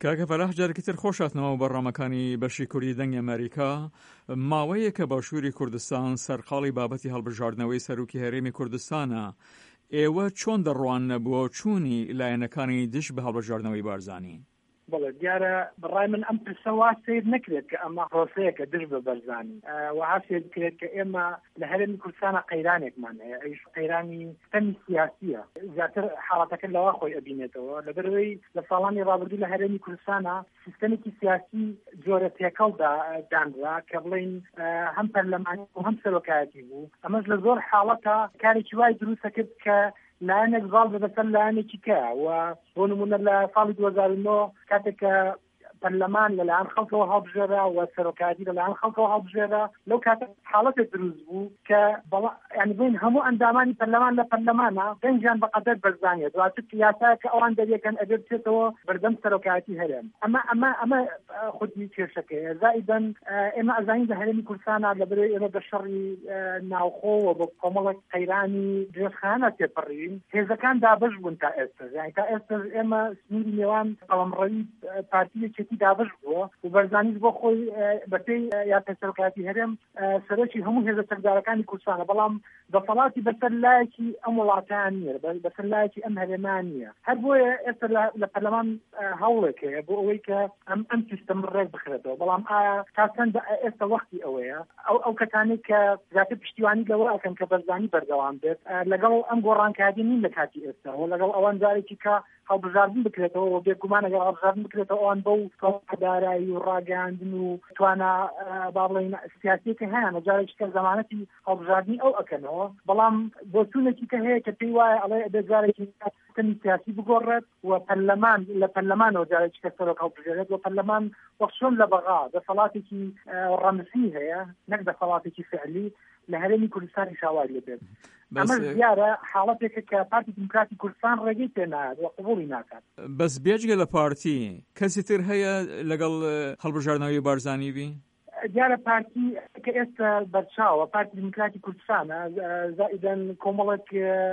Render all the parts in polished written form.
کاکە فەلاح جارێکی تر خۆشاتنەوە بەڕامەکانی بەشی کوردی دەنگی ئەمریکا ماوەیە کە باشووری کوردستان سەرقاڵی بابەتی هەڵبژاردنەوەی سەرۆکی هەرێمی کوردستانە. ئێوە چۆن دەڕوان بۆ چوونی لایەنەکانی دش بە هەڵبژاردنەوەی بارزانی؟ بەڵێ دیارە بڕای من ئەم پرسەوا سیر نەکرێت کە ئەمە پرۆسەیەکە دش بە بەرزانی وها سیر بکرێت کە ئێمە لە هەرێمی کوردستانە قەیرانێکمان هەیە، ئەویش قەیرانی تەمی سیاسیە، زیاتر حاڵەتەکە لەوا خۆی ئەبینێتەوە لەبەرەوەی لە ساڵانی ڕابردوو لە هەرێمی کوردستانە سیستەمێکی سیاسی جۆرە تێکەڵدا دانرا کە بڵین هەم پەرلەمانی و هەم سەرۆکایەتی بوو. ئەمەش لە زۆر حاڵەتە کارێکی وای دروستە کرد کە لایەنێک زاڵ بەسەر لایەنێکی کە و بۆ نمونە لە ساڵی 2009 کاتێک کە پەرلەمان لەلایەن خەڵکەوە هەڵبژێرا و سەرۆکایەتی لەلایەن خەڵکەوە هەڵبژێرا، لەو کاتە حاڵەتێک دروست بوو کە یعنی بین هەموو ئەندامانی پەرلەمان لە پەرلەمانە دەنگیان بەقەدەر بەرزانێت، دواتر یاسایە کە ئەوان دەریەکەن ئەبێ بچێتەوە بەردەم سەرۆکایەتی هەرێم. ئەمە خودی کێشەکەیە. زائیدەن ئێمە ئەزانین لە هەرێمی کوردستانە لەبەرەوەی ئێمە بە شەڕی ناوخۆوە بە کۆمەڵێک قەیرانی درێژخانە تێپەڕین، هێزەکان دابەش بوون تا ئێستا، یعنی تا ئێستا ئێمە سنووری نێوان قەڵەمڕەوی پارتیەکی دابش بووە و بەرزانیش بۆ خۆی بەپێی یاسای سەرۆکایەتی هەرێم سەرۆکی هەموو هێزە سەردارەکانی کوردستانە، بەڵام دەسەڵاتی بەسەر لایەکی ئەم وڵاتیان نییە، بەسەر لایەکی ئەم هەرێمان نییە. هەر بۆیە ئێستا لە پەرلەمان هەوڵێک هەیە بۆ ئەوەی کە ئەم سیستەم ڕێک بخرێتەوە، بەڵام ئایا تا چەند ئێستا وەختی ئەوەیە ئەو کەسانێک کە زیاتر پشتیوانی لەوە ئەکەن کە بەرزانی بەردەوام بێت لەگەڵ ئەم گۆڕانکاریی نین لە کاتی ئێستا و لەگەڵ ئەوان جارێکی کە هەڵبژاردن بکرێتەوە و بێگومان ئەگەر هەڵبژاردن بکرێتەوە ئەوان بەو دارایی و ڕاگەاندن و توانە با بڵێن سیاسیەکە هەیە جارێکی کە زەمانەتی هەڵبژاردننی ئەو ئەکەنەوە، بەڵام بۆ چوونێکی کە هەیە کە پێی وایە ئەڵێ ئەبێ جارێکی سیستەمی سیاسی بگۆڕێت و پەرلەمان لە پەرلەمانەوە جارێکی کە سەرۆک هەڵبژێرێت و پەرلەمان وەخشۆن لە بەغا دەسەڵاتێکی ڕەمزی هەیە نەک دەسەڵاتێکی فعلی لە هەرێمی کوردستانی شاوار لێبێت. ئەمە دیارە حاڵەتێکە کە پارتی دیموکراتی کوردستان ڕێگەی پێنایەت و قبوڵی ناکات. بەس بێجگە لە پارتی کەسی تر هەیە لەگەڵ هەڵبژاردنەوەی بارزانی بی؟ دیارە پارتی کە ئێستا بەرچاوە پارتی دیموکراتی کوردستانە زائیدەن کۆمەڵێک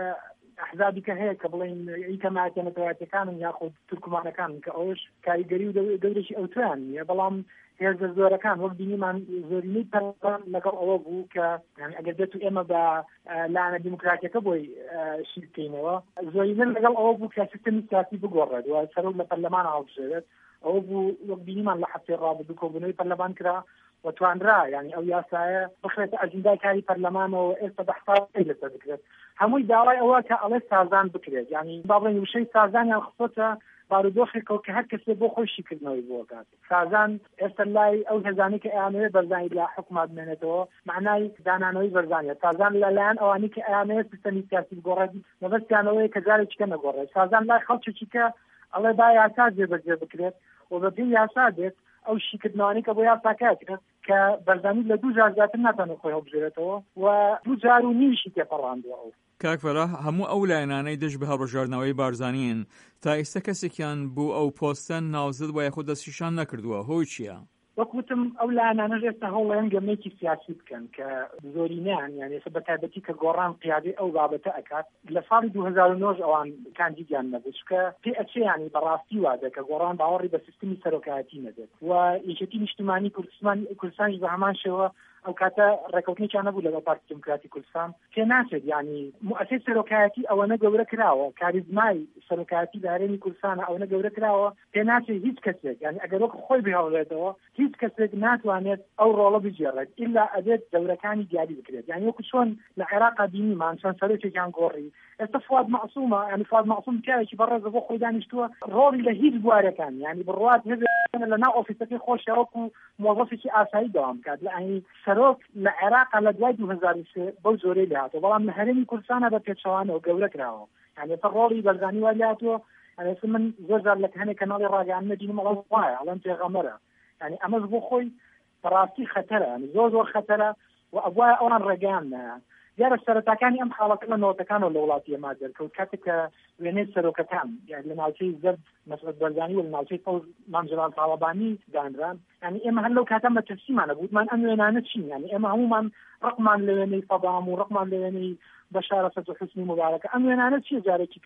ئەحزابی کە هەیە کە بڵین ئیکەماتە نەتەوایەتەکانن یاخود تورکمانەکان کە ئەوش کاریگەری و دەورێکی ئەوتویان نییە، بەڵام هێزە زۆرەکان وەک بینیمان زۆرینەی پەرلەمان لەگەڵ ئەوە بوو کە ئەگەر دێت و ئێمە بە لایەنە دیموکراتیەکە بۆی شیر بکەینەوە زۆرینەن لەگەڵ ئەوە بوو کە سیستەمی سیاسی بگۆڕێت و سەرۆک لە پەرلەمان هەڵبژێرێت. ئەوە بوو وەک بینیمان لە هەفتەی ڕابردوو کۆبوونەوەی پەرلەمان کرا و توانرا یعنی ئەو یاسایە بخرێتە ئەجندای کاری پەرلەمانەوە ئێستا بەحسابی لەسەر بکرێت. هەمووی داوای ئەوە کە ئەڵێ سازان بکرێت، یعنی با بڵێن وشەی سازانیان خستۆتە بارودۆخێکەوە کە هەر کەسێ بۆ خۆی شیکردنەوەی بۆکات. سازان ئێستا لای ئەو هێزانی کە ئەیانەوێت بەرزانی لە حکومات بمێنێتەوە معنای دانانەوەی بەرزانیە. سازان لەلایەن ئەوانی کە ئەیانەوێت سیستەمی سیاسی بگۆڕێت مەبەستیانەوەی کە جارێکی کە نەگۆڕێت. سازان لای خەڵکێکی کە ئەڵێ با یاسا جێبەجێ بکرێت و بەپێی یاسا دێت ئەو شیکردنەوەی کە بۆ یاساکاتێت کە بەرزانی لە 2 جار زیاتر ناتوانێت خۆی هەڵبژێرێتەوە و 2 جار و نیویشی تێپەڕاندووە. ئەو کاک فەلاح هەموو ئەو لایەنانەی دش بە هەڵبژاردنەوەی بارزانین تا ئێستا کەسێکیان بوو ئەو پۆستە ناوزت وایە خۆ دەستیشان نەکردووە، هۆی چییە؟ وەکوتم ئەو لایەنانەش ئێستا هەوڵیان گەمەیەکی سیاسی بکەن کە زۆرینیان یعنی ئێستا بەتایبەتی کە گۆڕان قیادەی ئەو بابەتە ئەکات. لە ساڵی 2009 ئەوان کاندیدیان نەبوو کە پێ ئەچێ یعنی بەڕاستی وادە کە گۆڕان باوەڕی بە سیستەمی سەرۆکایەتی نەبێت و یەکێتی نیشتیمانی کوردستانی بە هەمان شێوە ئەو کاتە ڕێکەوتنێکیان نەبوو لەگەڵ پارتی دیموکراتی کوردستان پێ ناچێت یعنی مؤسسەی سەرۆکایەتی ئەوەنە گەورە کراوە، کاریزمای سەرۆکایەتی لە هەرێمی کوردستانە ئەوەنە گەورە کراوە پێ ناچێت هیچ کەسێک یعنی ئەگەر وەک خۆی بهێڵێتەوە هیچ کەسێک ناتوانێت ئەو ڕۆڵە بجێڕێت ئیلا ئەبێت دەورەکانی دیاری بکرێت. یعنی وەکو چۆن لە عێراقا بینیمان چەند سەرۆکێکیان گۆڕی. ئێستا فواد معسوومە یعنی فواد معسووم پیاوێکی بەڕێزە بۆ خۆی دانیشتووە ڕۆڵی لە هیچ بوارەکان یعنی بڕوات هێزە لە ناو ئۆفیسەکەی خۆشە وەکو مۆزەفێکی ئاسایی دەوام بکات. لە ئەنی سەرۆک لە عێراق لە دوای 2003 بەو زۆرەی لێهاتەوە، بەڵام لە هەرێمی کوردستانە بە پێچەوانەوە گەورە کراوە. یعنی ئێستا ڕۆڵی بەرزانی وا لێهاتووە. یعنی من زۆر جار لە هەنێک کەناڵی ڕاگەیاندنە دینم ئەڵێ وایە ئەڵێم پێغەمبەرە. یعنی ئەمەش بۆ خۆی بەڕاستی خەتەرە، یعنی زۆر خەتەرە و ئەوایە ئەوان ڕێگەیانە. دیارە سەرەتاکانی ئەم حاڵەتە لە نەوەتەکانەوە لە وڵاتی ئێمە دەرکەوت کاتێک کە وێنەی سەرۆکەکان یعنی لە ناوچەی زەرد مەسعود بەرزانی و لە ناوچەی فەوز مام جەلال تاڵەبانی دانران. یعنی ئێمە هەر لەو کاتە مەترسیمانە بوومان ئەم وێنانە چین، یعنی ئێمە هەمومان ڕقمان لە وێنەی فەدام و ڕقمان لە وێنەی بەشار ئەسەد و حوسنی مبارەکە. ئەم وێنانە چیە جارێکی کە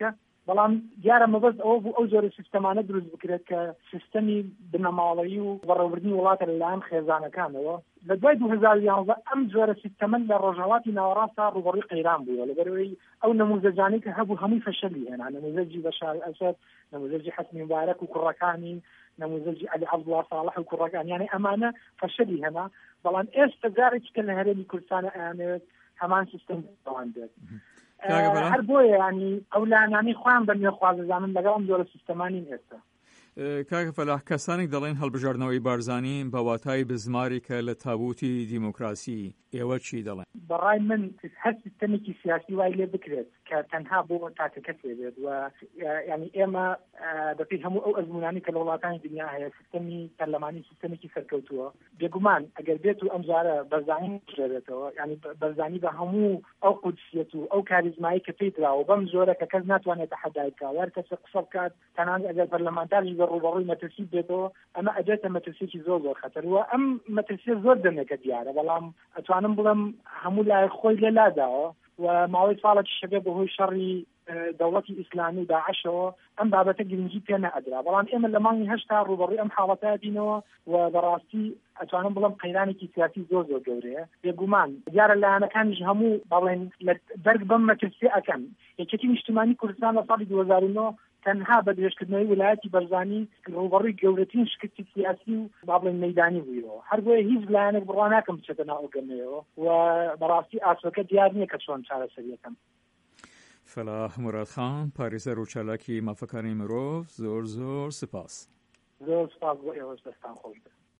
بەڵام دیارە مەبەست ئەوە بوو ئەو جۆرە سیستەمانە دروست بکرێت کە سیستەمی بنەماڵەیی و بەڕێوەبردنی وڵاتە لەلایەن خێزانەکانەوە. لە دوای 2011 ئەم جۆرە سیستەمە لە ڕۆژهەڵاتی ناوەڕاستە ڕوبەڕووی قەیران بووە لەبەرەوەی ئەو نموزەجانەی کە هەبوو هەمووی فەشەلی هێنا، نموزەجی بەشار ئەسەد، نموزەجی حەسنی مبارەک و کوڕەکانی، نموزەجی عەلی عەبدوڵڵا ساڵح و کوڕەکان، یعنی ئەمانە فەشەلی هێنا. بەڵام ئێستا جارێکی کە لە هەرێمی کوردستانە ئەیانەوێت هەمان سیستەم بەوان بێت. هەر بۆیە ینی ئەو لانانی خۆیان بە نوێخوازەزانن لەگەڵ ئەم جۆرە سیستەمانی ئێستا. کاکە فەلاح، کەسانێک دەڵێن هەڵبژاردنەوەی بارزانی بە واتای بزماری کە لە تابوتی دیموکراسی، ئێوە چی دەڵێن؟ بەڕای من هەر سیستەمێکی سیاسی وای لێ بکرێت کە تەنها بۆ تاکە کەسێ بێت و ینی ئێمە بەپێی هەموو ئەو ئەزمونانی کە لە وڵاتانی دنیا هەیە سیستەمی پەرلەمانی سیستەمێکی سەرکەوتووە، بێگومان ئەگەر بێت و ئەم جارە بەرزانی بژێرێتەوە، ینی بەرزانی بە هەموو ئەو قودسیەت و ئەو کاریزمایی کە پێی دراوە بەم جۆرە کە کەس ناتوانێت تەحەدایکا وەر کەسە قسە بکات تەنانەت ئەگەر پەرلەمانتاریش بە ڕوبەڕووی مەترسی بێتەوە، ئەمە ئەدێتە مەترسیی زۆر زۆر خەتەر وە ئەم مەترسیە زۆر دەمێکە دیارە، بەڵام ئەتوانم بڵێم هەموو لای خۆی لێلاداوە و ماوەی ساڵێکی شەبێ بەهۆی شەڕی دەوڵەتی ئیسلامی و داعشەوە ئەم بابەتە گرنگی پێ نەئەدرا، بەڵام ئێمە لە مانگی هەشتا ڕوبەڕووی ئەم حاڵەتە بینەوە و بەڕاستی ئەتوانم بڵێم قەیرانێکی سیاسی زۆر زۆر گەورەیە. بێگومان دیارە لایەنەکانیش هەموو بەڵێن دەرگ بەم مەترسی ئەکەن. یەکێتی نیشتیمانی کوردستان لە ساڵی 2009 تەنها بە درێژکردنەوەی ویلایەتی بەرزانی ڕوبەڕووی گەورەترین شکستی سیاسی و بابڵێن مەیدانی بوویەوە. هەر بۆیە هیچ لایەنێک بڕوا ناکەم بچێتە ناو گەمەیەوە و بەڕاستی ئاسۆکە دیار نییە کە چۆن چارەسەریەکەم. فەلاح مورادخان، پارێزەر و چالاکی مافەکانی مرۆڤ، زۆر زۆر سپاس. زۆر سپاس بۆ ئێوەش، دەستان خۆش بێت.